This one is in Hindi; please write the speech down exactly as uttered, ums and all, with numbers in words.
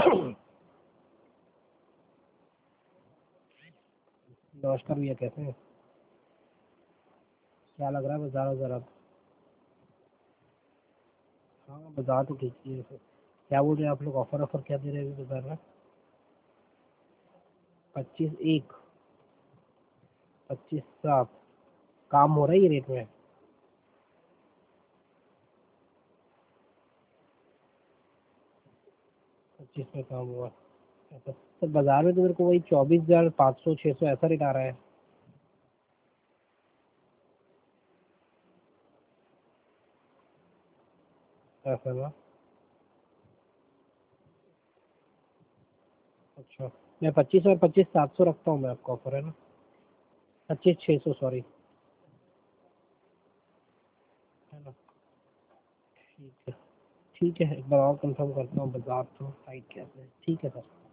नमस्कार भैया, कैसे हैं? क्या लग रहा है बाजार वगैरह अब? हाँ, बाजार तो ठीक ही है वैसे। क्या बोल रहे हैं आप लोग, ऑफर ऑफर क्या दे रहे हैं अभी बाजार में? पच्चीस एक, पच्चीस सात। काम हो रहा है ये रेट में? पच्चीस में काम हुआ? ऐसा तो बाजार में तो मेरे को वही चौबीस हजार पाँच सौ छः सौ ऐसा रेट आ रहा है। ऐसा ना? अच्छा, मैं पच्चीस और पच्चीस सात सौ रखता हूँ मैं, आपका ऑफर है ना? पच्चीस छः सौ, सॉरी। है ना? ठीक है। ठीक है, एक बार और कंफर्म करता हूँ, बाजार तो साइड कैसे है। ठीक है सर।